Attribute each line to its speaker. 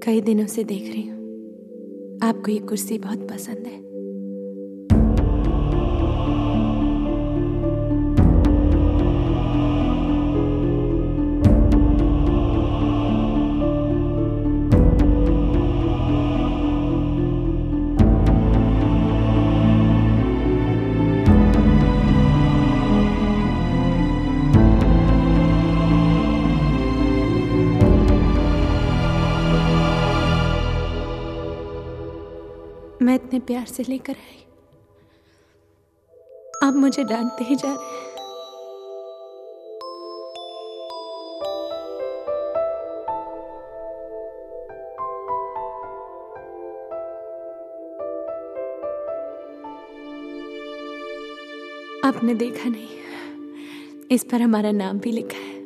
Speaker 1: कई दिनों से देख रही हूँ आपको ये कुर्सी बहुत पसंद है। मैं इतने प्यार से लेकर आई, आप मुझे डांटते ही जा रहे हैं। आपने देखा नहीं, इस पर हमारा नाम भी लिखा है।